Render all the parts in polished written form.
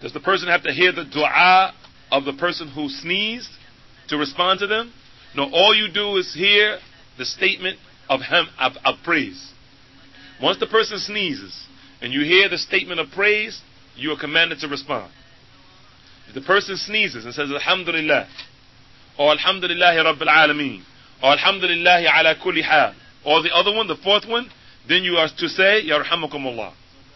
Does the person have to hear the dua of the person who sneezed to respond to them? No, all you do is hear the statement of praise. Once the person sneezes and you hear the statement of praise, you are commanded to respond. If the person sneezes and says Alhamdulillah, or Alhamdulillahi Rabbil Alameen, or Alhamdulillahi ala kulli hal, or the other one, the fourth one, then you are to say Yarhamukumullah.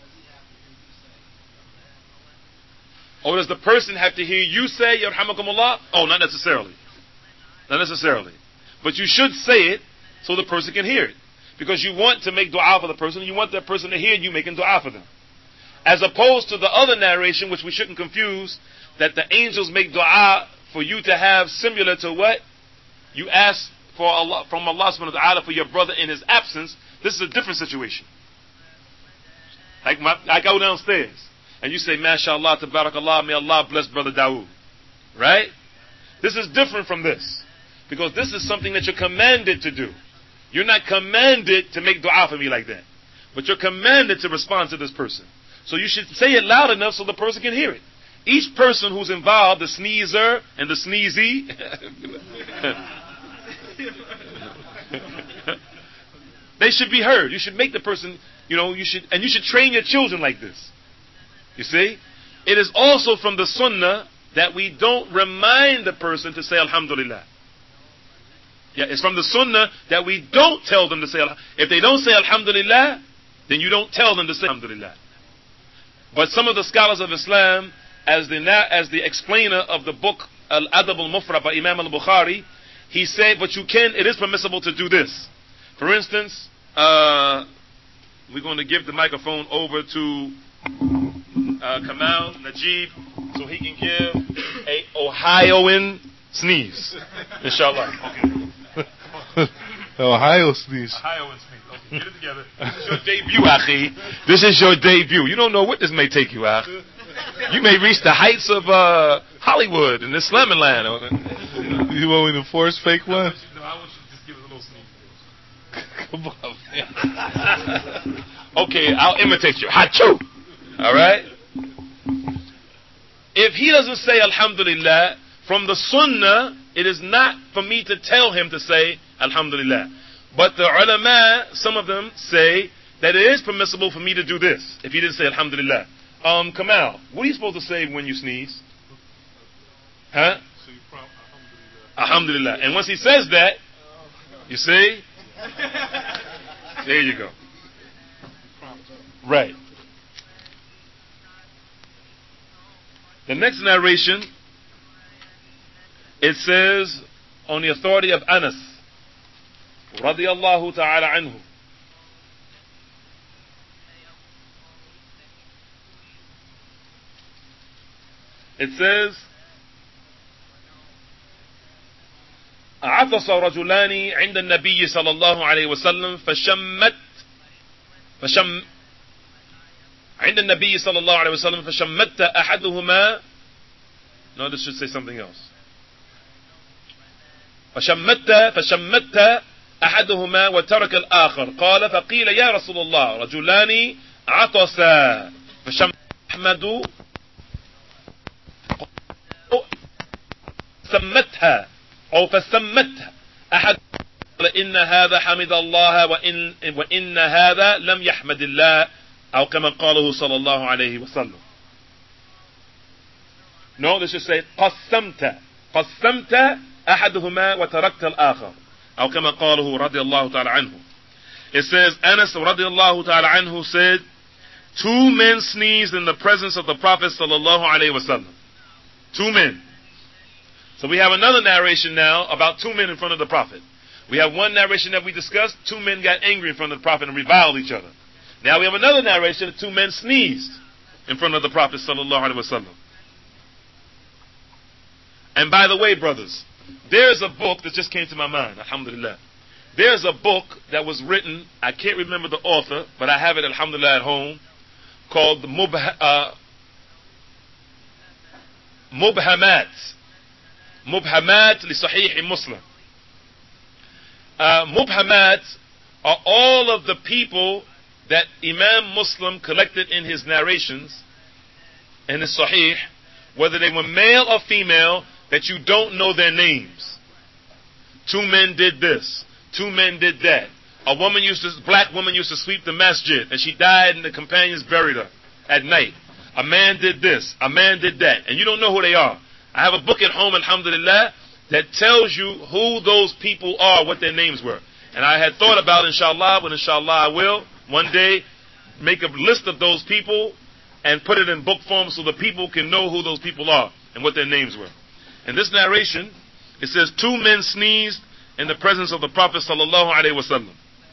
Or does the person have to hear you say Yarhamukumullah? Oh, not necessarily. Not necessarily. But you should say it so the person can hear it. Because you want to make dua for the person, and you want that person to hear you making dua for them. As opposed to the other narration, which we shouldn't confuse, that the angels make dua for you to have similar to what you ask for Allah, from Allah subhanahu wa ta'ala for your brother in his absence. This is a different situation. Like I go downstairs and you say, MashaAllah, Tabarakallah, may Allah bless Brother Dawood. Right? This is different from this. Because this is something that you're commanded to do. You're not commanded to make dua for me like that. But you're commanded to respond to this person. So you should say it loud enough so the person can hear it. Each person who's involved, the sneezer and the sneezy, they should be heard. You should make the person, you should train your children like this. You see? It is also from the sunnah that we don't remind the person to say Alhamdulillah. Yeah, it's from the sunnah that we don't tell them to say Alhamdulillah. If they don't say Alhamdulillah, then you don't tell them to say Alhamdulillah. But some of the scholars of Islam, as the explainer of the book Al-Adab al-Mufrad by Imam al-Bukhari, he said, but it is permissible to do this. For instance, we're going to give the microphone over to Kamal Najib so he can give a Ohioan sneeze. Inshallah. Okay. Ohio sneeze. Ohioan sneeze. Okay, get it together. This is your debut, Akhi. This is your debut. You don't know what this may take you, Akhi. You may reach the heights of Hollywood and this slamming land. You want me to force fake one? No, I want you to just give it a little sneeze. Come on, man. Okay, I'll imitate you. Hachu! Alright? If he doesn't say Alhamdulillah, from the sunnah, it is not for me to tell him to say Alhamdulillah. But the ulama, some of them say that it is permissible for me to do this, if he didn't say Alhamdulillah. Kamal, what are you supposed to say when you sneeze? Huh? Alhamdulillah. And once he says that, you see? There you go. Right. The next narration, it says, on the authority of Anas, radiyallahu ta'ala anhu, it says, عطس رجلان عند النبي صلى الله عليه وسلم عند النبي صلى الله عليه وسلم فشمت أحدهما. No, this should say something else. فشمت أحدهما وترك الآخر قال فقيل يا رسول الله رجلان عطسا فشمت أحمد سمتها أو فسمتها أحد إن هذا حمد الله وإن هذا لم يحمد الله أو كما قاله صلى الله عليه وسلم. No, this should say قسمت أحدهما وتركت الآخر أو كما قاله رضي الله تعالى عنه. It says Anas رضي الله تعالى عنه said, 2 men sneezed in the presence of the Prophet sallallahu alaihi wasallam. 2 men. So we have another narration now about 2 men in front of the Prophet. We have one narration that we discussed, 2 men got angry in front of the Prophet and reviled each other. Now we have another narration that 2 men sneezed in front of the Prophet sallallahu alaihi wasallam. And by the way, brothers, there's a book that just came to my mind, alhamdulillah. There's a book that was written, I can't remember the author, but I have it alhamdulillah at home, called the Mubhamat li Sahih Muslim. Mubhamat are all of the people that Imam Muslim collected in his narrations in the Sahih, whether they were male or female, that you don't know their names. 2 men did this. 2 men did that. A black woman used to sweep the masjid, and she died, and the companions buried her at night. A man did this. A man did that. And you don't know who they are. I have a book at home, alhamdulillah, that tells you who those people are, what their names were. And I had thought about, inshallah, but inshallah I will, one day, make a list of those people and put it in book form so the people can know who those people are and what their names were. In this narration, it says 2 men sneezed in the presence of the Prophet sallallahu alaihi wasallam.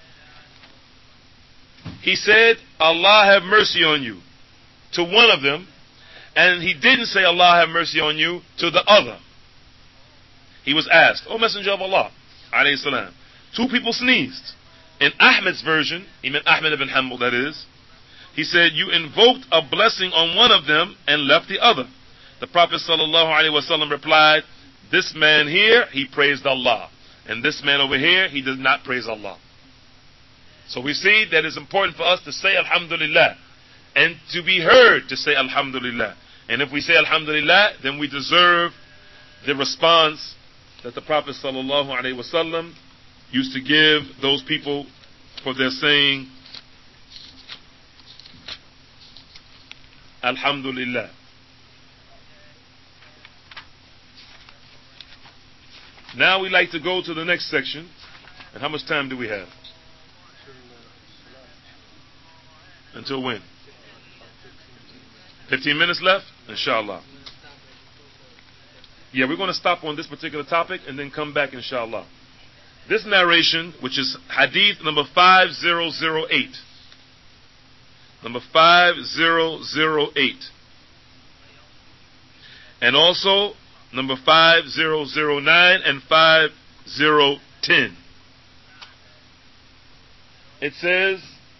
He said, Allah have mercy on you, to one of them, and he didn't say Allah have mercy on you to the other. He was asked, O Messenger of Allah, alayhi salam, 2 people sneezed. In Ahmed's version, Imam Ahmed ibn Hanbal that is, he said, you invoked a blessing on one of them and left the other. The Prophet sallallahu alaihi wasallam replied, this man here, he praised Allah. And this man over here, he does not praise Allah. So we see that it's important for us to say Alhamdulillah and to be heard to say Alhamdulillah. And if we say Alhamdulillah, then we deserve the response that the Prophet sallallahu alaihi wasallam used to give those people for their saying Alhamdulillah. Now we like to go to the next section. And how much time do we have? Until when? 15 minutes left? Inshallah. Yeah, we're going to stop on this particular topic and then come back inshallah. This narration, which is hadith number 5008. Number 5008. And also number 5009 and 5010. It says,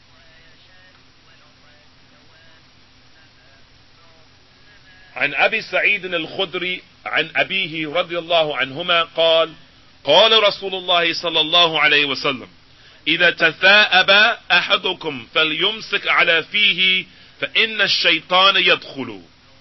عن أبي سعيد الخدري عن أبيه رضي الله عنهما قال قال رسول الله صلى الله عليه وسلم إذا تثاءب أحدكم فليمسك على فيه فإن الشيطان يدخل.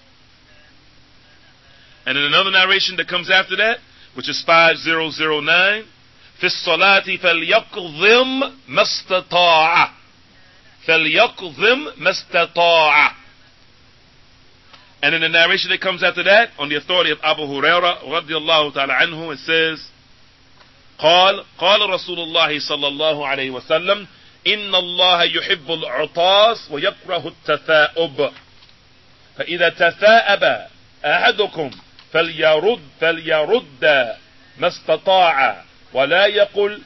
And in another narration that comes after that, which is 5009, في الصلاة فليقضم ما استطاع. فليقضم ما استطاع. And in the narration that comes after that, on the authority of Abu Hurairah radiallahu ta'ala anhu, it says, قال رسول الله صلى الله عليه وسلم إن الله يحب العطاس ويكره التثاؤب فإذا تثاءب أحدكم فليرد ما استطاع ولا يقل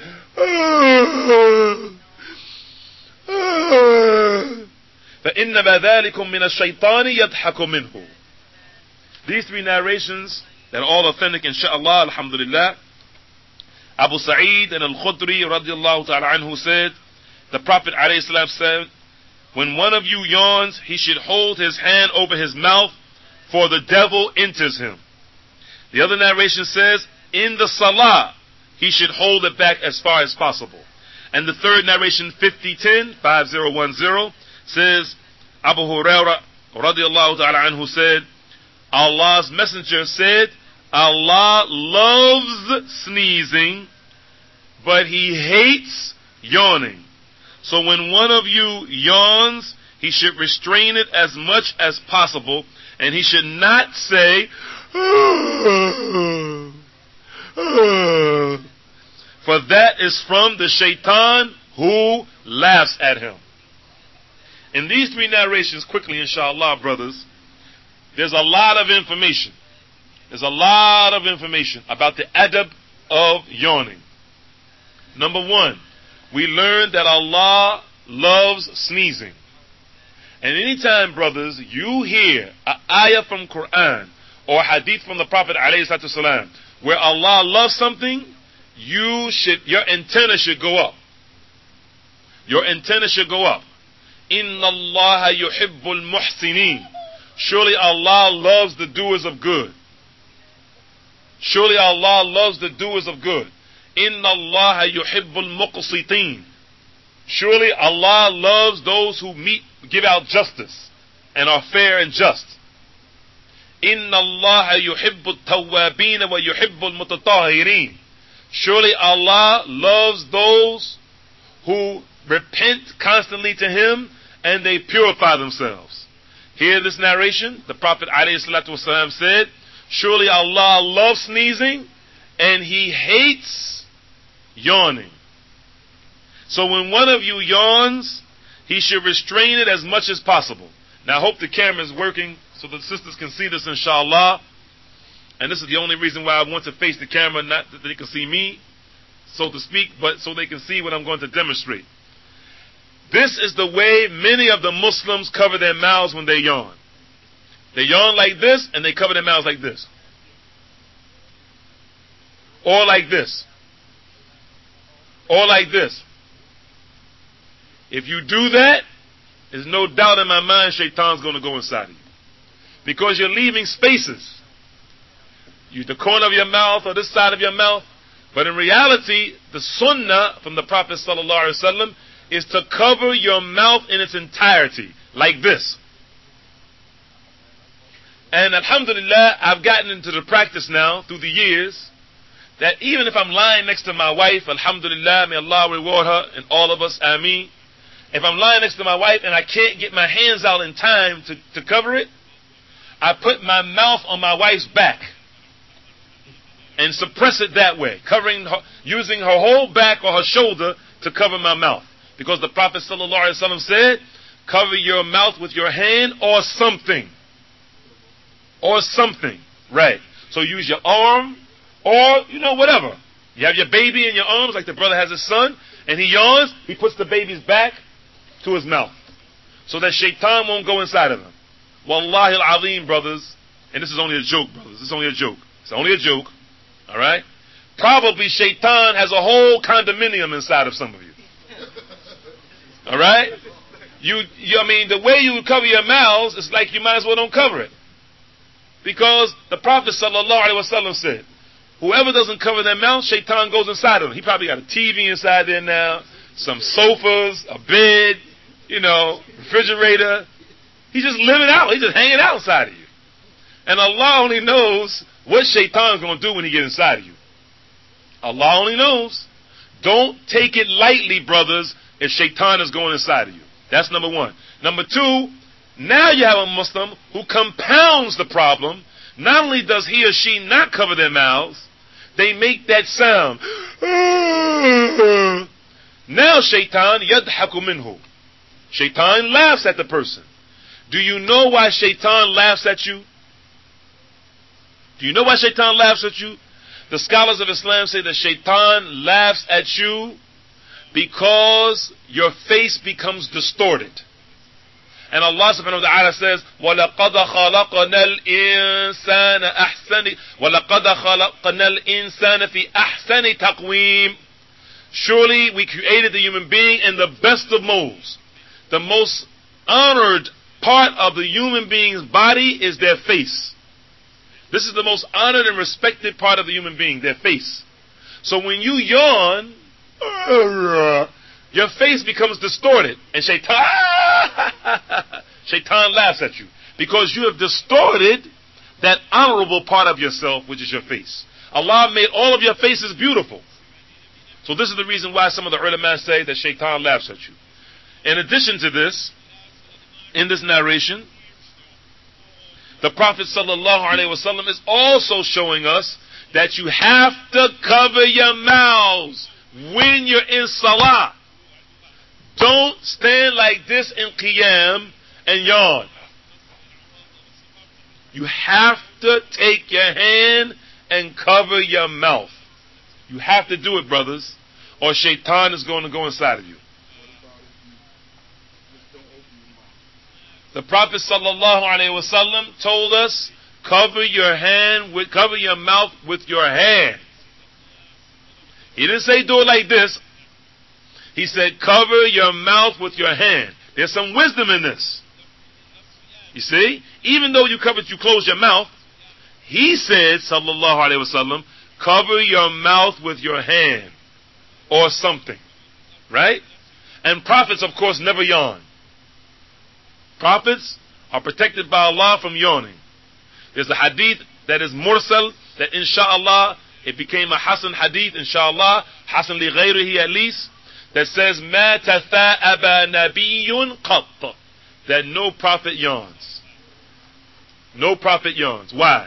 فإنما ذلكم من الشيطان يضحك منه. These 3 narrations that are all authentic inshaAllah, alhamdulillah. Abu Sa'id and Al-Khudri radiallahu ta'ala anhu said, the Prophet alayhi salam said, when one of you yawns, he should hold his hand over his mouth, for the devil enters him. The other narration says, in the salah, he should hold it back as far as possible. And the third narration, 5010, says, Abu Hurairah radiallahu ta'ala anhu said, Allah's messenger said, Allah loves sneezing, but he hates yawning. So when one of you yawns, he should restrain it as much as possible, and he should not say, for that is from the shaitan who laughs at him. In these 3 narrations, quickly inshallah, brothers, there's a lot of information. There's a lot of information about the adab of yawning. Number 1, we learned that Allah loves sneezing. And anytime, brothers, you hear an ayah from Quran or hadith from the Prophet ﷺ where Allah loves something, your antenna should go up. Your antenna should go up. Inna Allah yuhibbul muhsinin. Surely Allah loves the doers of good. Surely Allah loves the doers of good. Inna Allah yuhibbul muqsitin. Surely Allah loves those who give out justice and are fair and just. Inna Allah yuhibbu tawwabin wa yuhibbu al-mutatahhirin. Surely Allah loves those who repent constantly to Him and they purify themselves. Here in this narration, the Prophet ﷺ said, surely Allah loves sneezing and He hates yawning. So when one of you yawns, he should restrain it as much as possible. Now I hope the camera is working so the sisters can see this, inshallah. And this is the only reason why I want to face the camera, not that they can see me, so to speak, but so they can see what I'm going to demonstrate. This is the way many of the Muslims cover their mouths when they yawn. They yawn like this, and they cover their mouths like this. Or like this. Or like this. If you do that, there's no doubt in my mind Shaitan's going to go inside of you. Because you're leaving spaces. The corner of your mouth or this side of your mouth. But in reality, the sunnah from the Prophet ﷺ is to cover your mouth in its entirety, like this. And alhamdulillah, I've gotten into the practice now, through the years, that even if I'm lying next to my wife, alhamdulillah, may Allah reward her and all of us, ameen. If I'm lying next to my wife and I can't get my hands out in time to cover it, I put my mouth on my wife's back and suppress it that way, covering her, using her whole back or her shoulder to cover my mouth. Because the Prophet ﷺ said, cover your mouth with your hand or something. Or something. Right. So use your arm or, whatever. You have your baby in your arms, like the brother has his son, and he yawns, he puts the baby's back to his mouth. So that Shaitan won't go inside of him. Wallahi al-azim, brothers, and this is only a joke, brothers. This is only a joke. It's only a joke. Alright? Probably Shaitan has a whole condominium inside of some of you. Alright? The way you cover your mouths, it's like you might as well don't cover it. Because the Prophet ﷺ said, whoever doesn't cover their mouth, Shaitan goes inside of them. He probably got a TV inside there now, some sofas, a bed, refrigerator. He's just living out. He's just hanging outside of you. And Allah only knows what Shaitan's going to do when he gets inside of you. Allah only knows. Don't take it lightly, brothers, if Shaitan is going inside of you. That's number one. Number two, now you have a Muslim who compounds the problem. Not only does he or she not cover their mouths, they make that sound. Now Shaitan yadhaku minhu. Shaitan laughs at the person. Do you know why Shaitan laughs at you? Do you know why Shaitan laughs at you? The scholars of Islam say that Shaitan laughs at you because your face becomes distorted. And Allah subhanahu wa ta'ala says, وَلَقَدْ خَلَقْنَا الْإِنسَانَ فِي أَحْسَنِ تَقْوِيمٍ. Surely we created the human being in the best of molds. The most honored part of the human being's body is their face. This is the most honored and respected part of the human being, their face. So when you yawn, your face becomes distorted. And Shaitan laughs at you. Because you have distorted that honorable part of yourself, which is your face. Allah made all of your faces beautiful. So this is the reason why some of the ulama say that Shaitan laughs at you. In addition to this, in this narration, the Prophet ﷺ is also showing us that you have to cover your mouths when you're in salah. Don't stand like this in qiyam and yawn. You have to take your hand and cover your mouth. You have to do it, brothers, or Shaitan is going to go inside of you. The Prophet ﷺ told us, cover your mouth with your hand. He didn't say do it like this. He said cover your mouth with your hand. There's some wisdom in this. You see, even though you close your mouth, he said, sallallahu alaihi wasallam, cover your mouth with your hand or something, right? And prophets, of course, never yawn. Prophets are protected by Allah from yawning. There's a hadith that is mursal, that inshallah, it became a Hasan hadith, inshallah, Hasan li ghayrihi at least, that says, مَا تَثَاءَبَ نَبِيٌّ قَطَّ, that no prophet yawns. No prophet yawns. Why?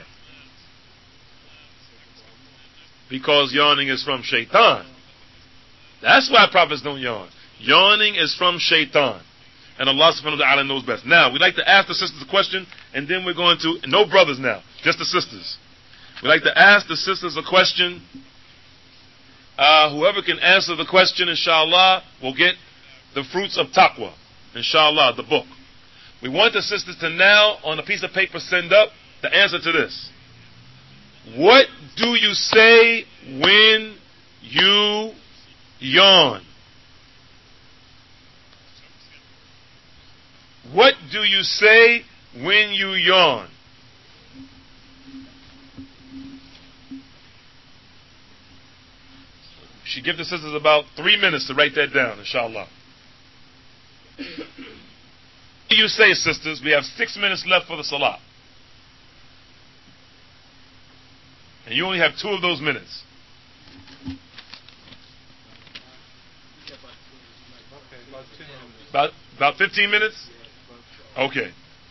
Because yawning is from shaitan. That's why prophets don't yawn. Yawning is from shaitan. And Allah subhanahu wa ta'ala knows best. Now, we'd like to ask the sisters a question, and then we're going to, no brothers now, just the sisters. We'd like to ask the sisters a question. Whoever can answer the question, inshallah, will get the fruits of taqwa. Inshallah, the book. We want the sisters to now, on a piece of paper, send up the answer to this. What do you say when you yawn? What do you say when you yawn? She give the sisters about 3 minutes to write that down, inshallah. What do you say, sisters? We have 6 minutes left for the salah. And you only have 2 of those minutes. About 15 minutes? Okay.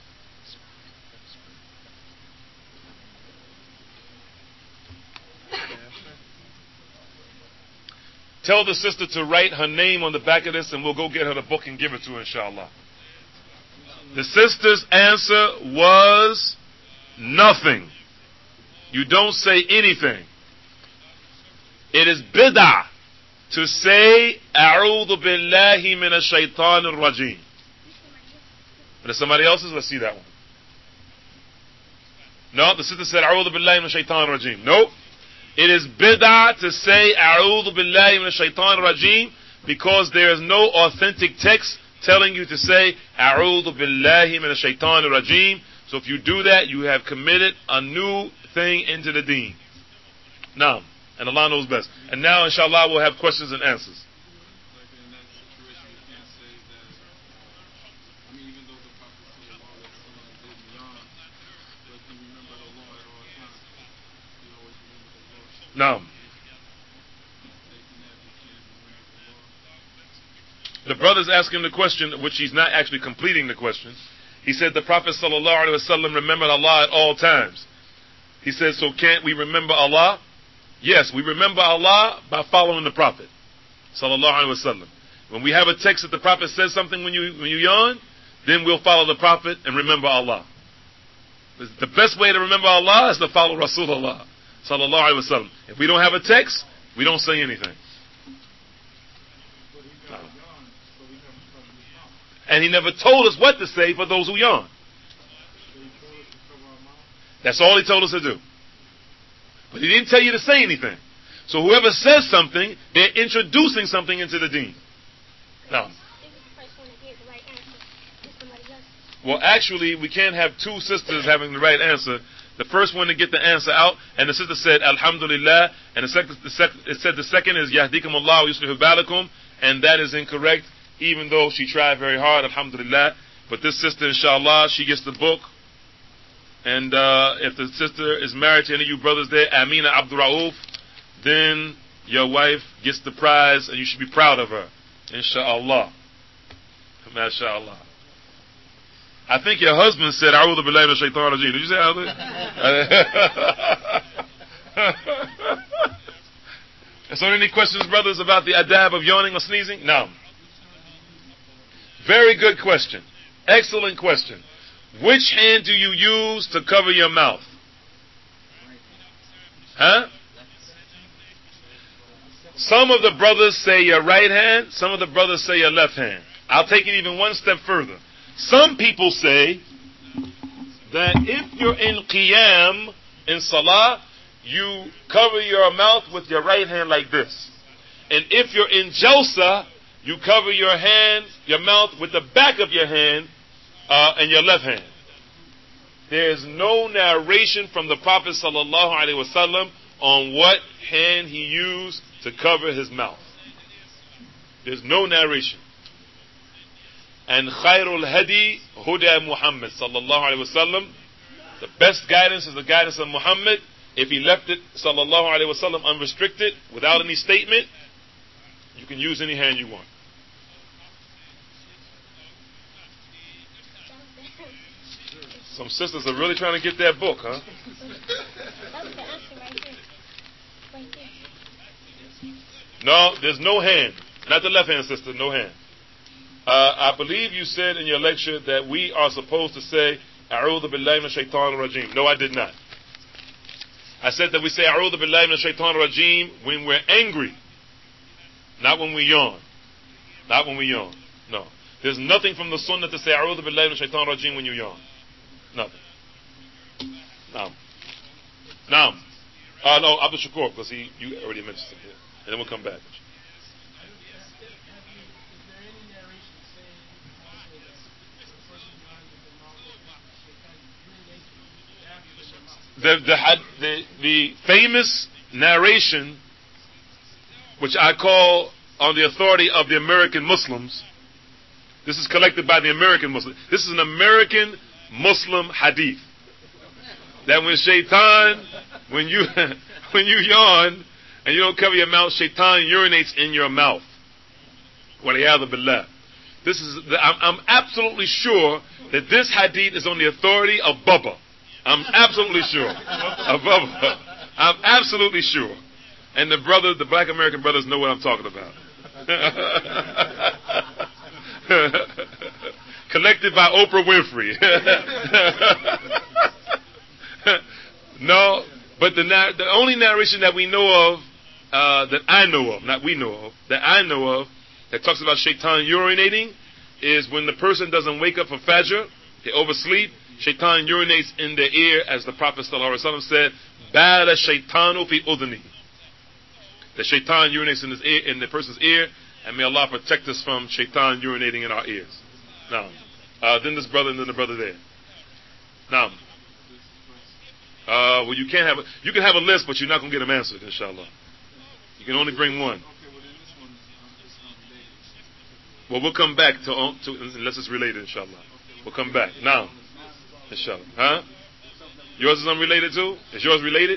Tell the sister to write her name on the back of this, and we'll go get her the book and give it to her, inshallah. The sister's answer was nothing. You don't say anything. It is bid'ah to say, A'udhu billahi minash shaitanir rajim. But if somebody else's, let's see that one. No, the sister said, A'udhu billahi minash shaitanir rajim. Nope. It is bid'ah to say, A'udhu billahi minash shaitanir rajim, because there is no authentic text telling you to say, A'udhu billahi minash shaitanir rajim. So if you do that, you have committed a new thing into the deen. Now, and Allah knows best. And now, inshallah, we'll have questions and answers. Now, the brother's asking the question, which he's not actually completing the question. He said the Prophet sallallahu alaihi wasallam remembered Allah at all times. He said, so can't we remember Allah? Yes, we remember Allah by following the Prophet sallallahu alaihi wasallam. When we have a text that the Prophet says something when you yawn, then we'll follow the Prophet and remember Allah. The best way to remember Allah is to follow Rasulullah sallallahu alaihi wasallam. If we don't have a text, we don't say anything. And he never told us what to say for those who yawn. That's all he told us to do. But he didn't tell you to say anything. So whoever says something, they're introducing something into the deen. Now, well, actually, we can't have 2 sisters having the right answer. The first one to get the answer out, and the sister said, Alhamdulillah, and it said the second is, Yahdikum Allah wa yuslihu balakum, and that is incorrect, even though she tried very hard, Alhamdulillah. But this sister, inshallah, she gets the book, and if the sister is married to any of you brothers there, Amina Abdul Rauf, then your wife gets the prize, and you should be proud of her, inshallah. MashaAllah. I think your husband said, A'udhu billahi minash shaitanir rajim. Did you say that? So any questions, brothers, about the adab of yawning or sneezing? No. Very good question. Excellent question. Which hand do you use to cover your mouth? Huh? Some of the brothers say your right hand. Some of the brothers say your left hand. I'll take it even one step further. Some people say that if you're in qiyam, in salah, you cover your mouth with your right hand like this. And if you're in jalsa, you cover your mouth with the back of your hand and your left hand. There's no narration from the Prophet sallallahu alaihi wasallam on what hand he used to cover his mouth. There's no narration. And Khairul Hadi Huda Muhammad sallallahu alaihi wasallam, The best guidance is the guidance of Muhammad. If he left it, sallallahu alaihi wasallam, unrestricted, without any statement, you can use any hand you want. Some sisters are really trying to get that book, huh? That's the answer right here. Right there. No, there's no hand. Not the left hand, sister, no hand. I believe you said in your lecture that we are supposed to say, A'udhu billahi minash shaitanir rajim. No, I did not. I said that we say, A'udhu billahi minash shaitanir rajim when we're angry. Not when we yawn. Not when we yawn. No. There's nothing from the sunnah to say, A'udhu billahi minash shaitanir rajim when you yawn. Nothing. Now. No, Abdul Shakur, because you already mentioned it here. And then we'll come back. The famous narration, which I call on the authority of the American Muslims, this is collected by the American Muslims. This is an American Muslim hadith. That when shaitan, when you yawn and you don't cover your mouth, shaitan urinates in your mouth. Waliyadhu billah. I'm absolutely sure that this hadith is on the authority of Bubba. I'm absolutely sure. Of Bubba. I'm absolutely sure. And the black American brothers know what I'm talking about. Collected by Oprah Winfrey. No, but the only narration that we know of, that I know of, not we know of, that I know of, that talks about shaitan urinating, is when the person doesn't wake up for Fajr, they oversleep, shaitan urinates in their ear, as the Prophet ﷺ said, Bala shaitanu fi udhni. The shaitan urinates in his ear, in the person's ear, and may Allah protect us from shaitan urinating in our ears. Now, then this brother, and then the brother there. Now, well, you can have a list, but you're not going to get them answered, inshallah. You can only bring one. Well, we'll come back to unless it's related, inshallah. We'll come back. Now, inshallah. Huh? Yours is unrelated too? Is yours related?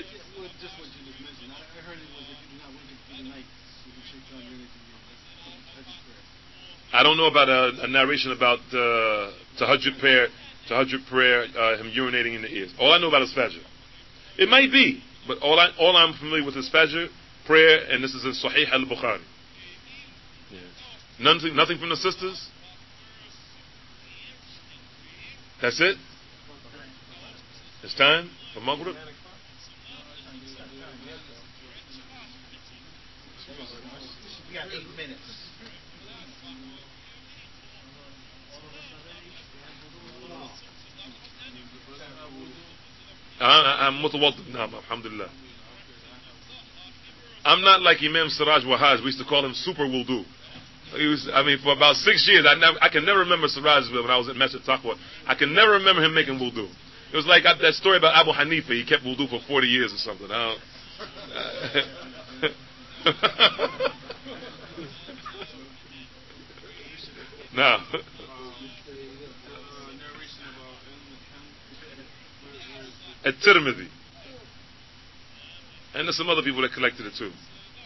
I don't know about a narration about tahajjud prayer, him urinating in the ears. All I know about is Fajr. It might be, but all I'm familiar with is Fajr prayer, and this is in Sahih al-Bukhari. Yeah. Nothing from the sisters? That's it? It's time for Maghrib? We got 8 minutes. I'm mutawaddid now, alhamdulillah. I'm not like Imam Siraj Wahaj. We used to call him Super Wudu. For about 6 years, I can never remember Siraj when I was at Masjid Taqwa. I can never remember him making wudu. It was like that story about Abu Hanifa. He kept wudu for 40 years or something. Now, at Tirmidhi. And there's some other people that collected it too.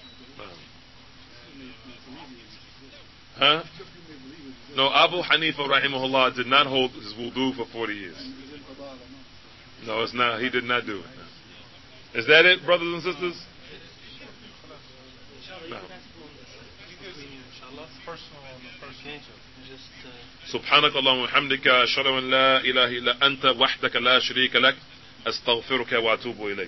Huh? No, Abu Hanifa rahimahullah did not hold his wudu for 40 years. No, it's not. He did not do it. Is that it, brothers and sisters? No. سبحانك اللهم وبحمدك أشهد أن لا إله إلا أنت وحدك لا شريك لك أستغفرك وأتوب إليك.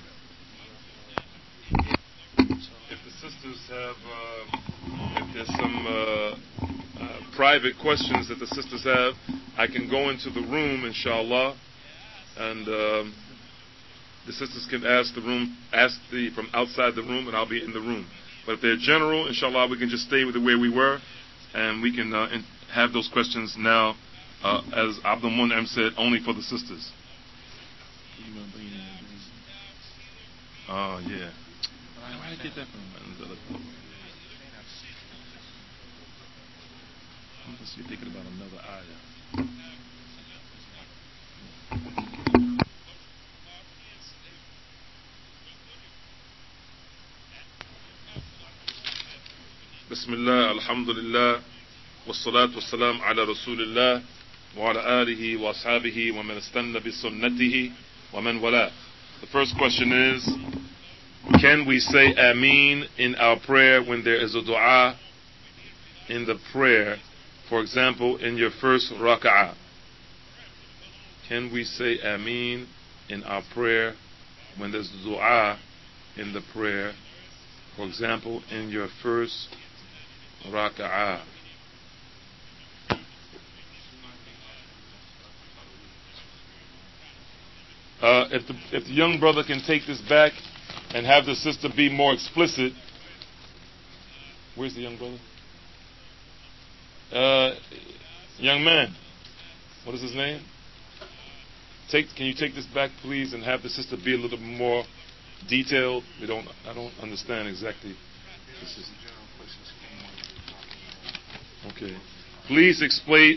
If the sisters have, if there's some private questions that the sisters have, I can go into the room, inshallah, and the sisters can ask from outside the room, and I'll be in the room. But if they're general, inshallah, we can just stay with the way we were, and we can have those questions now, as Abdul Mun'im said, only for the sisters. Oh, yeah. Where did I get that from? I'm just thinking about another ayah. Bismillah, alhamdulillah, wassalatu wassalam ala rasulillah, wa ala alihi wa ashabihi wa man istanna bi sunnatihi wa man wala. The first question is, can we say Ameen in our prayer when there is a dua in the prayer? For example, in your first raka'ah. Can we say Ameen in our prayer when there's a dua in the prayer? For example, in your first raka'ah. If the young brother can take this back and have the sister be more explicit. Where's the young brother? Young man. What is his name? Can you take this back, please, and have the sister be a little bit more detailed? I don't understand exactly. This is okay. Please explain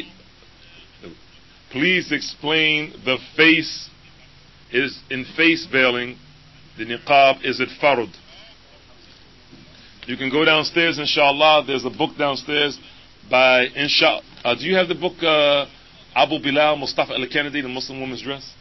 the face is in face veiling. The niqab, is it farud? You can go downstairs, inshallah. There's a book downstairs by do you have the book Abu Bilal Mustafa al-Kennedy, The Muslim Woman's Dress?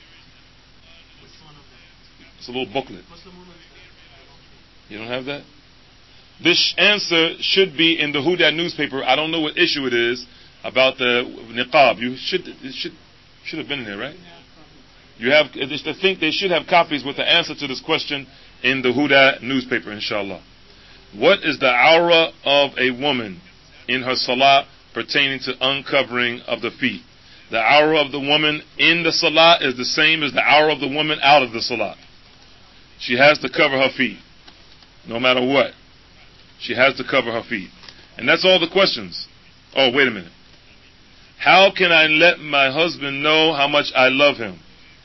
It's a little booklet. You don't have that? This answer should be in the Huda newspaper. I don't know what issue it is about the niqab. It should have been in there, right? I think they should have copies with the answer to this question in the Huda newspaper, inshallah. What is the aura of a woman in her salah pertaining to uncovering of the feet? The aura of the woman in the salah is the same as the aura of the woman out of the salah. She has to cover her feet, no matter what. She has to cover her feet. And that's all the questions. Oh, wait a minute. How can I let my husband know how much I love him?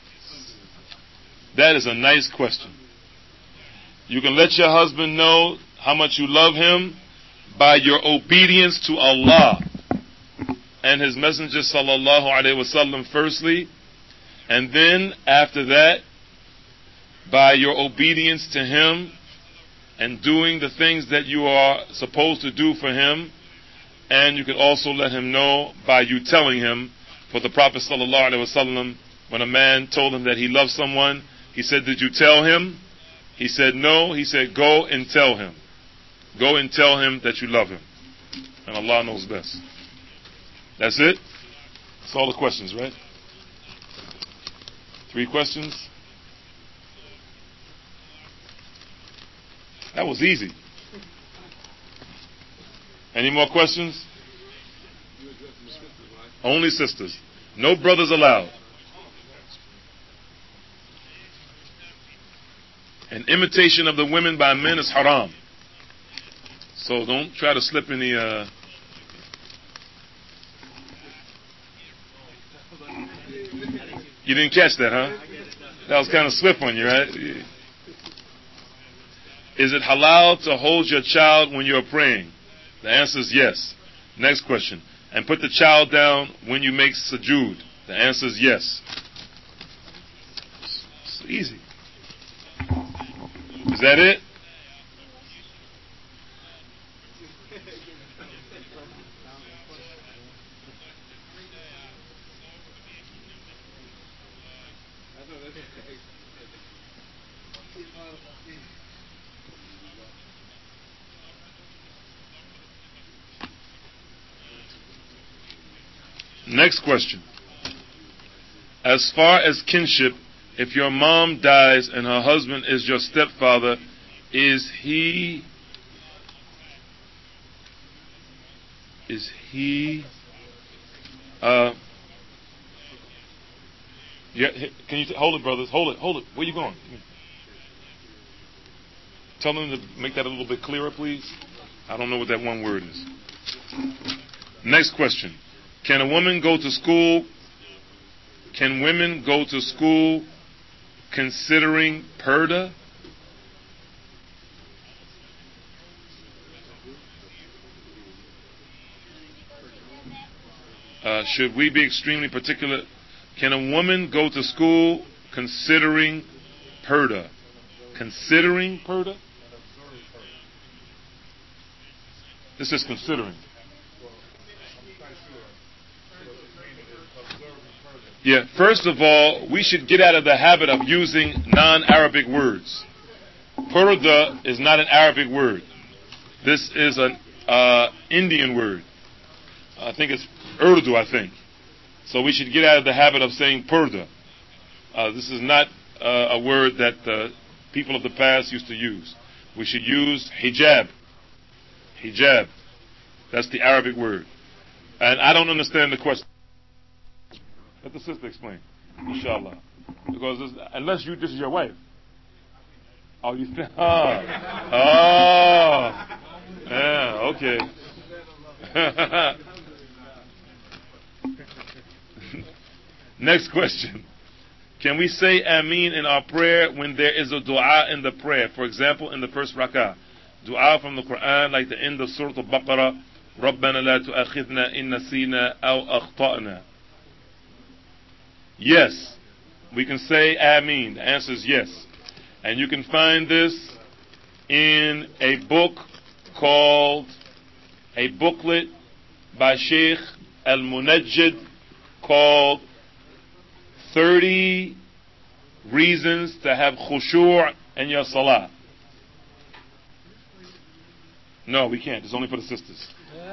That is a nice question. You can let your husband know how much you love him by your obedience to Allah and His Messenger sallallahu alaihi wasallam firstly, and then after that by your obedience to him and doing the things that you are supposed to do for him. And you can also let him know by you telling him. For the Prophet sallallahu alaihi wasallam, when a man told him that he loved someone, he said, "Did you tell him?" He said, "No." He said, "Go and tell him. Go and tell him that you love him." And Allah knows best. That's it? That's all the questions, right? 3 questions? That was easy. Any more questions? Only sisters. No brothers allowed. An imitation of the women by men is haram. So don't try to slip any You didn't catch that, huh? That was kind of swift on you, right? Is it halal to hold your child when you're praying? The answer is yes. Next question. And put the child down when you make sujood. The answer is yes. It's easy. Is that it? Next question. As far as kinship, if your mom dies and her husband is your stepfather, is he can you hold it, brothers? Hold it. Where you going? Tell them to make that a little bit clearer, please. I don't know what that one word is. Next question. Can a woman go to school? Can women go to school considering purdah? Should we be extremely particular? Can a woman go to school considering purdah? Considering purdah? This is considering. Yeah, first of all, we should get out of the habit of using non-Arabic words. Purda is not an Arabic word. This is an Indian word. I think it's Urdu, I think. So we should get out of the habit of saying purda. This is not a word that the people of the past used to use. We should use hijab. Hijab. That's the Arabic word. And I don't understand the question. Let the sister explain, inshallah. Because unless this is your wife. Oh, you think? Yeah, okay. Next question. Can we say Ameen in our prayer when there is a dua in the prayer? For example, in the first rak'ah. Dua from the Quran, like the end of Surah Al-Baqarah. رَبَّنَا لَا تُؤَخِذْنَا إِن نَسِينَا أَوْ أَخْطَأْنَا. Yes. We can say Ameen. The answer is yes. And you can find this in a book called, a booklet by Sheikh Al-Munajjid called 30 Reasons to Have Khushu' in Your Salah. No, we can't. It's only for the sisters.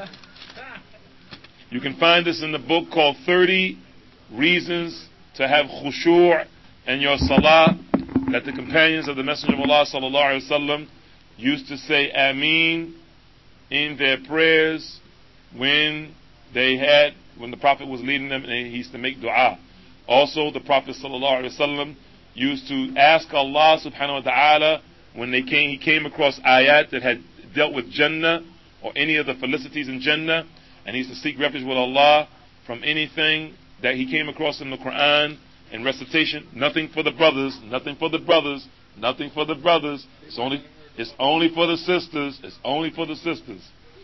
You can find this in the book called 30 Reasons to Have Khushu' in Your Salah, that the companions of the Messenger of Allah sallallahu alaihi wasallam used to say Ameen in their prayers when the Prophet was leading them, and he used to make dua. Also, the Prophet sallallahu alaihi wasallam used to ask Allah subhanahu wa ta'ala when he came across ayat that had dealt with Jannah or any of the felicities in Jannah, and he used to seek refuge with Allah from anything that he came across in the Quran in recitation. Nothing for the brothers, nothing for the brothers, nothing for the brothers. It's only for the sisters. It's only for the sisters.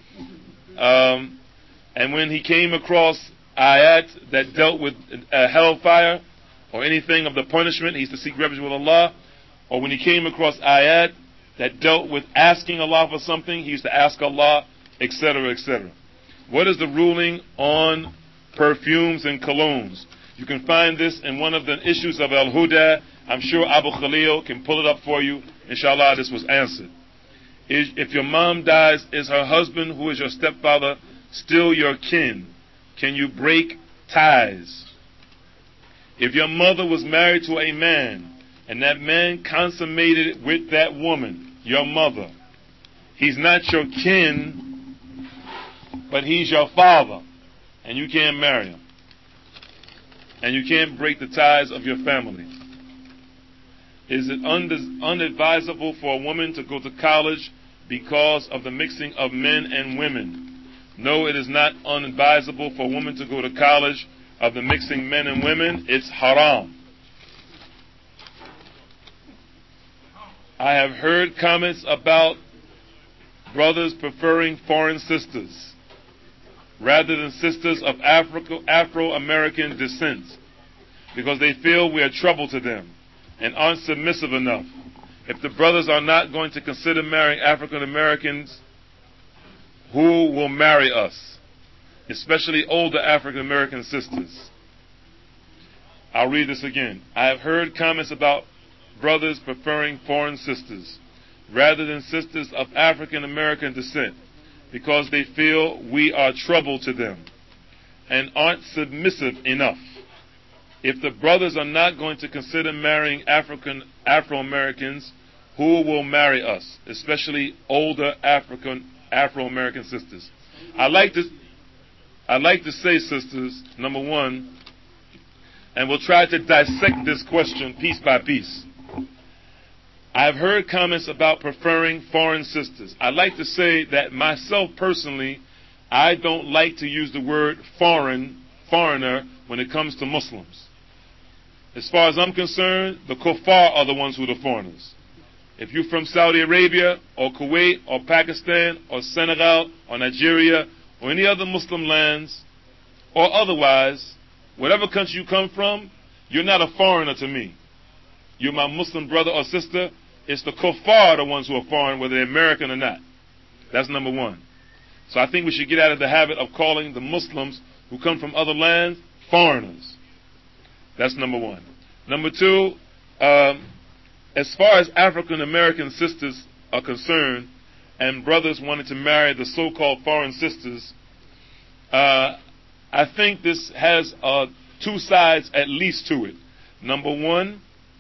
And when he came across ayat that dealt with hellfire or anything of the punishment, he used to seek refuge with Allah. Or when he came across ayat that dealt with asking Allah for something, he used to ask Allah, etc., etc. What is the ruling on perfumes and colognes? You can find this in one of the issues of Al-Huda. I'm sure Abu Khalil can pull it up for you. Inshallah, this was answered. If your mom dies, is her husband, who is your stepfather, still your kin? Can you break ties? If your mother was married to a man, and that man consummated it with that woman, your mother, he's not your kin, but he's your father, and you can't marry him. And you can't break the ties of your family. Is it unadvisable for a woman to go to college because of the mixing of men and women? No, it is not unadvisable for a woman to go to college of the mixing men and women. It's haram. I have heard comments about brothers preferring foreign sisters rather than sisters of Afro-American descent, because they feel we are trouble to them and aren't submissive enough. If the brothers are not going to consider marrying African Americans, who will marry us? Especially older African American sisters. I'll read this again. I have heard comments about brothers preferring foreign sisters rather than sisters of African American descent, because they feel we are trouble to them and aren't submissive enough. If the brothers are not going to consider marrying Afro-Americans, who will marry us, especially older Afro-American sisters? I like to say, sisters, number one, and we'll try to dissect this question piece by piece. I've heard comments about preferring foreign sisters. I'd like to say that myself personally, I don't like to use the word foreigner, when it comes to Muslims. As far as I'm concerned, the kuffar are the ones who are the foreigners. If you're from Saudi Arabia, or Kuwait, or Pakistan, or Senegal, or Nigeria, or any other Muslim lands, or otherwise, whatever country you come from, you're not a foreigner to me. You're my Muslim brother or sister. It's the kuffar, the ones who are foreign, whether they're American or not. That's number one. So I think we should get out of the habit of calling the Muslims who come from other lands foreigners. That's number one. Number two, as far as African American sisters are concerned, and brothers wanting to marry the so-called foreign sisters, I think this has two sides at least to it. Number one,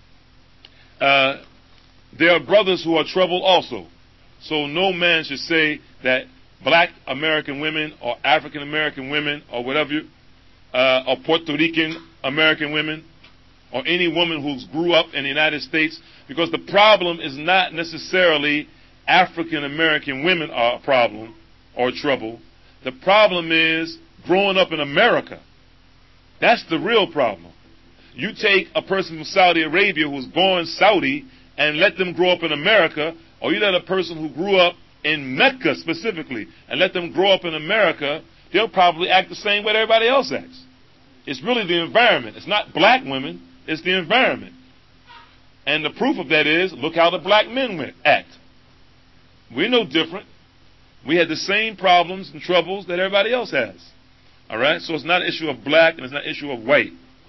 there are brothers who are troubled also. So no man should say that black American women or African American women or whatever, or Puerto Rican American women, or any woman who grew up in the United States, because the problem is not necessarily African American women are a problem or trouble. The problem is growing up in America. That's the real problem. You take a person from Saudi Arabia who was born Saudi and let them grow up in America, or you let a person who grew up in Mecca specifically and let them grow up in America, they'll probably act the same way that everybody else acts. It's really the environment. It's not black women, it's the environment. And the proof of that is, look how the black men act. We're no different. We had the same problems and troubles that everybody else has. All right? So it's not an issue of black and it's not an issue of white.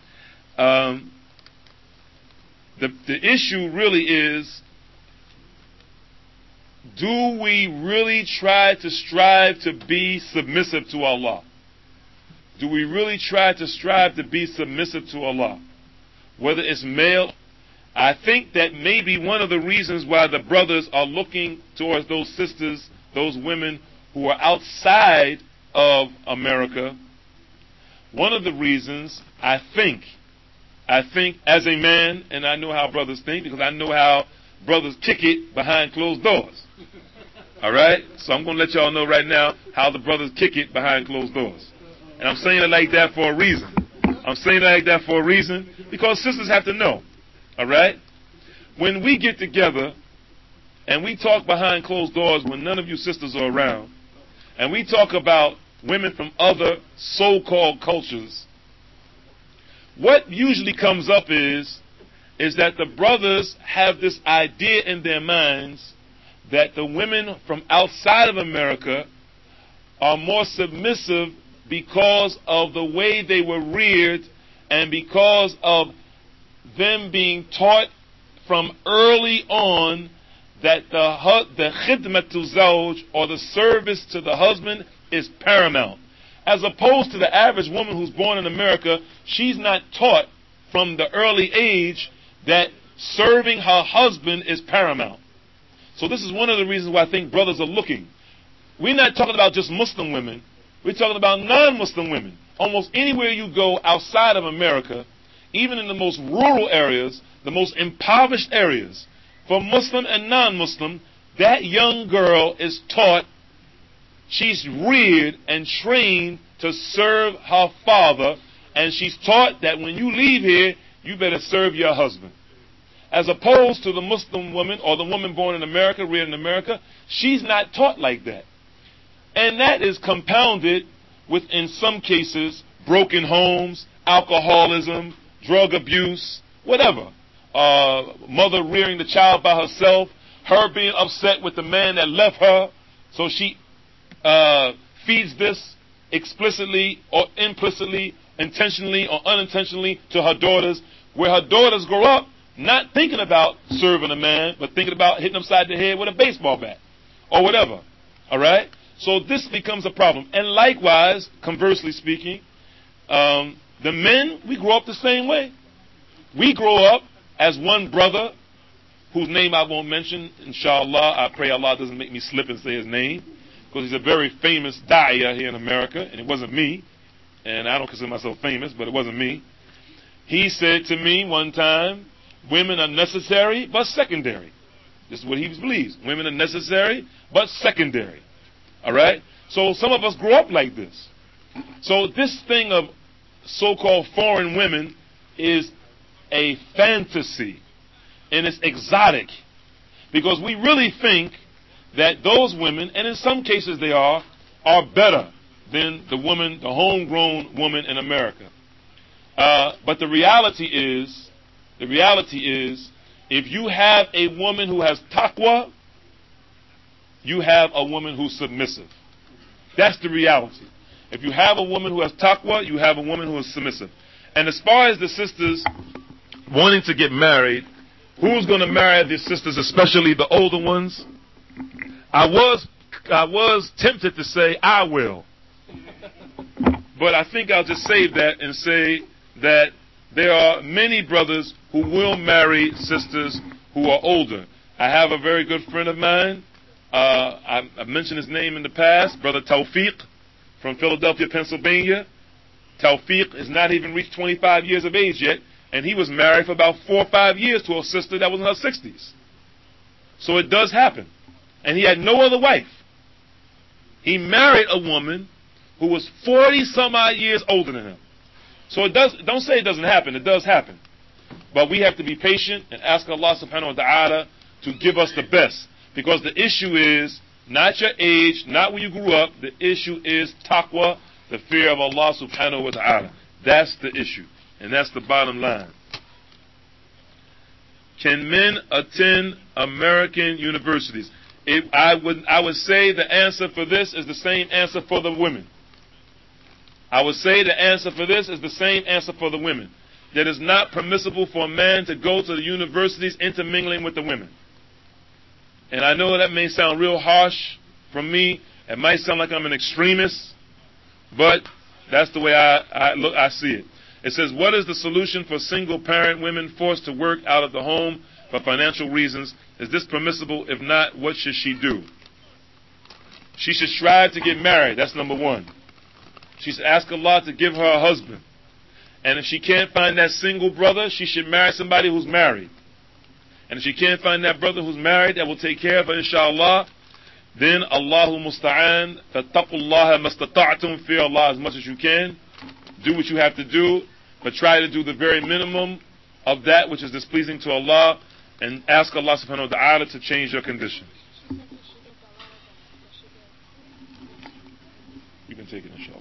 The issue really is, do we really try to strive to be submissive to Allah? Do we really try to strive to be submissive to Allah? Whether it's male, I think that maybe one of the reasons why the brothers are looking towards those sisters, those women who are outside of America, one of the reasons, I think as a man, and I know how brothers think because I know how brothers kick it behind closed doors. All right? So I'm going to let y'all know right now how the brothers kick it behind closed doors. And I'm saying it like that for a reason. I'm saying it like that for a reason because sisters have to know. All right? When we get together and we talk behind closed doors when none of you sisters are around, and we talk about women from other so-called cultures, what usually comes up is that the brothers have this idea in their minds that the women from outside of America are more submissive because of the way they were reared and because of them being taught from early on that the khidmatul zawj, or the service to the husband, is paramount. As opposed to the average woman who's born in America, she's not taught from the early age that serving her husband is paramount. So this is one of the reasons why I think brothers are looking. We're not talking about just Muslim women. We're talking about non-Muslim women. Almost anywhere you go outside of America, even in the most rural areas, the most impoverished areas, for Muslim and non-Muslim, that young girl is taught, she's reared and trained to serve her father, and she's taught that when you leave here, you better serve your husband. As opposed to the Muslim woman or the woman born in America, reared in America, she's not taught like that. And that is compounded with, in some cases, broken homes, alcoholism, drug abuse, whatever. Mother rearing the child by herself, her being upset with the man that left her, so she feeds this explicitly or implicitly, intentionally or unintentionally to her daughters, where her daughters grow up not thinking about serving a man, but thinking about hitting upside the head with a baseball bat or whatever. All right? So this becomes a problem. And likewise, conversely speaking, the men, we grow up the same way. We grow up as one brother, whose name I won't mention, inshallah. I pray Allah doesn't make me slip and say his name, because he's a very famous da'iyah here in America, and it wasn't me. And I don't consider myself famous, but it wasn't me. He said to me one time, women are necessary but secondary. This is what he believes. Women are necessary but secondary. All right? So some of us grow up like this. So this thing of so-called foreign women is a fantasy, and it's exotic, because we really think that those women, and in some cases they are better than the woman, the homegrown woman in America. But the reality is, if you have a woman who has taqwa, you have a woman who's submissive. That's the reality. If you have a woman who has taqwa, you have a woman who is submissive. And as far as the sisters wanting to get married, who's going to marry the sisters, especially the older ones? I was tempted to say I will. But I think I'll just save that and say that there are many brothers who will marry sisters who are older. I have a very good friend of mine. I've mentioned his name in the past, Brother Tawfiq from Philadelphia, Pennsylvania. Tawfiq has not even reached 25 years of age yet, and he was married for about 4 or 5 years to a sister that was in her 60s. So it does happen. And he had no other wife. He married a woman who was 40 some odd years older than him. So don't say it doesn't happen, it does happen. But we have to be patient and ask Allah subhanahu wa ta'ala to give us the best. Because the issue is not your age, not where you grew up, the issue is taqwa, the fear of Allah subhanahu wa ta'ala. That's the issue. And that's the bottom line. Can men attend American universities? I would say the answer for this is the same answer for the women. I would say the answer for this is the same answer for the women. That it's not permissible for a man to go to the universities intermingling with the women. And I know that may sound real harsh from me. It might sound like I'm an extremist, but that's the way I see it. It says, what is the solution for single parent women forced to work out of the home for financial reasons? Is this permissible? If not, what should she do? She should strive to get married. That's number one. She should ask Allah to give her a husband. And if she can't find that single brother, she should marry somebody who's married. And if she can't find that brother who's married that will take care of her, inshallah, then Allahu musta'an, fattaqullaha mastata'tum, fear Allah as much as you can. Do what you have to do, but try to do the very minimum of that which is displeasing to Allah, and ask Allah subhanahu wa ta'ala to change your condition. You can take it, inshallah.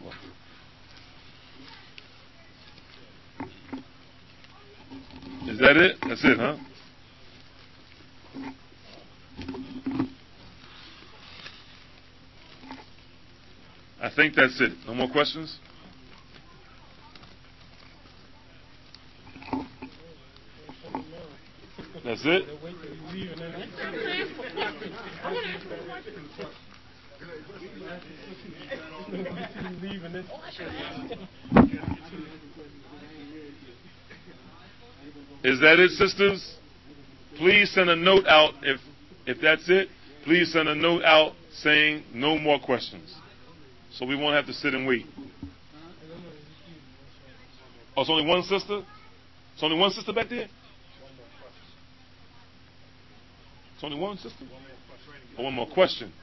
Is that it? That's it, huh? I think that's it. No more questions? That's it? Is that it, sisters? Please send a note out if that's it. Please send a note out saying no more questions, so we won't have to sit and wait. Oh, it's only one sister? It's only one sister back there? It's only one sister? Oh, one more question.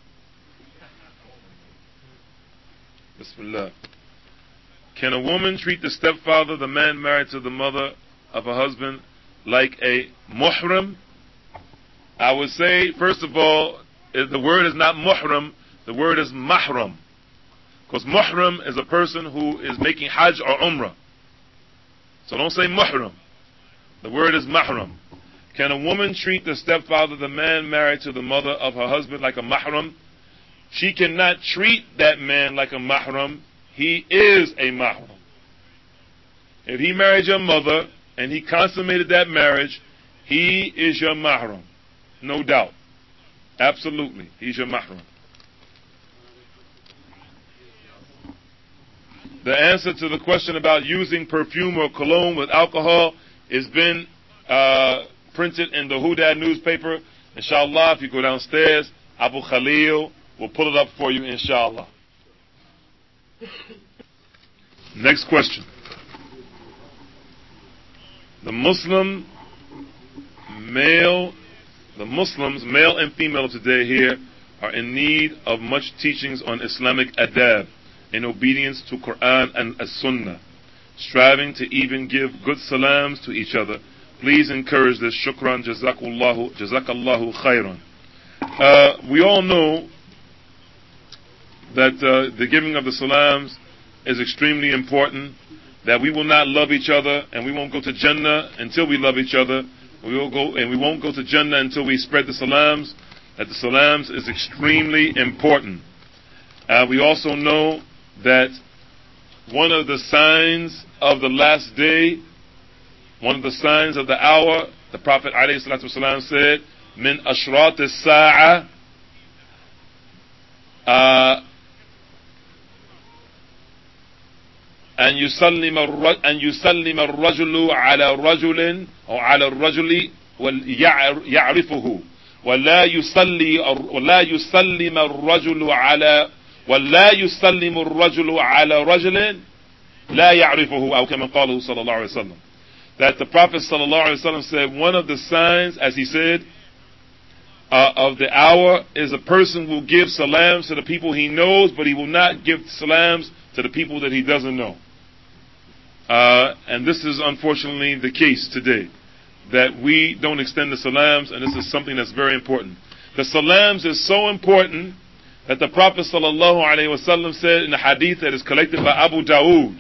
Bismillah. Can a woman treat the stepfather, the man married to the mother of her husband, like a muhram? I would say, first of all, the word is not muhram, the word is mahram. Because muhram is a person who is making hajj or umrah. So don't say muhram. The word is mahram. Can a woman treat the stepfather, the man married to the mother of her husband, like a mahram? She cannot treat that man like a mahram. He is a mahram. If he married your mother and he consummated that marriage, he is your mahram. No doubt. Absolutely. He's your mahram. The answer to the question about using perfume or cologne with alcohol has been printed in the Huda newspaper. Inshallah, if you go downstairs, Abu Khalil will pull it up for you, inshallah. Next question. The Muslims, male and female today here, are in need of much teachings on Islamic adab in obedience to Quran and As-Sunnah, striving to even give good salams to each other. Please encourage this. Shukran, jazakallahu khairan. We all know that the giving of the salams is extremely important, that we will not love each other and we won't go to Jannah until we love each other. We won't go to Jannah until we spread the salams. That the salams is extremely important. We also know that one of the signs of the last day, one of the signs of the hour, the Prophet ﷺ said, "Min ashrat as-sa'a أن يسلم الرجل على رجل أو على الرجل يعرفه ولا يسلم الرجل على رجل لا يعرفه أو كما قاله صلى الله عليه وسلم." That the Prophet sallallahu alaihi wasallam said one of the signs, as he said, of the hour is a person will give salams to the people he knows, but he will not give salams to the people that he doesn't know. And this is unfortunately the case today, that we don't extend the salams, and this is something that's very important. The salams is so important that the Prophet sallallahu alaihi wasallam said in a hadith that is collected by Abu Dawood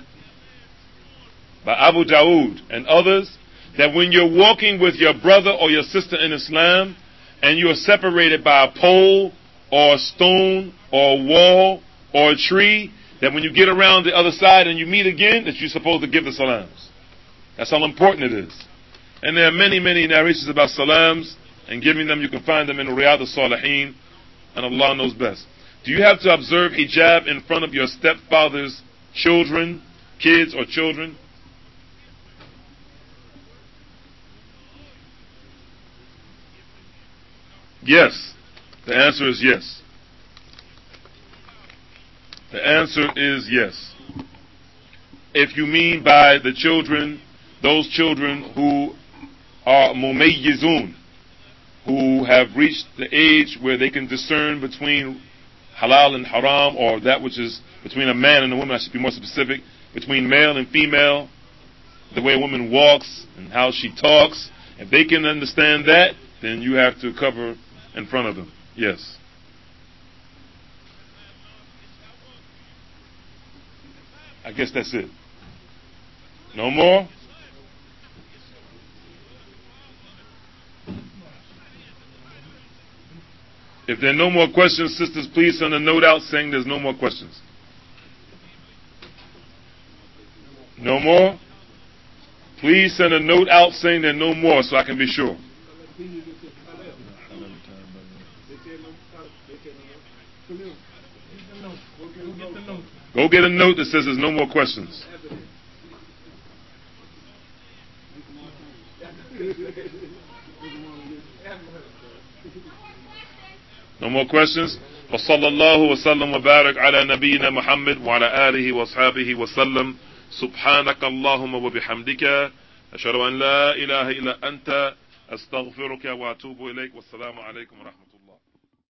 and others, that when you're walking with your brother or your sister in Islam and you are separated by a pole or a stone or a wall or a tree, that when you get around the other side and you meet again, that you're supposed to give the salams. That's how important it is. And there are many, many narrations about salams and giving them. You can find them in Riyadh al-Salihin, and Allah knows best. Do you have to observe hijab in front of your stepfather's children, kids or children? Yes. The answer is yes. The answer is yes. If you mean by the children, those children who are mumayyizun, who have reached the age where they can discern between halal and haram, or that which is between a man and a woman, I should be more specific, between male and female, the way a woman walks and how she talks, if they can understand that, then you have to cover in front of them. Yes. I guess that's it. No more? If there are no more questions, sisters, please send a note out saying there's no more questions. No more? Please send a note out saying there are no more so I can be sure. Go get a note that says there's no more questions. No more questions? وصلى الله وسلم وبارك على نبينا محمد وعلى آله وأصحابه وسلم. سبحانك اللهم وبحمدك أشهد أن لا إله إلا أنت أستغفرك وأتوب إليك. والسلام عليكم ورحمة الله.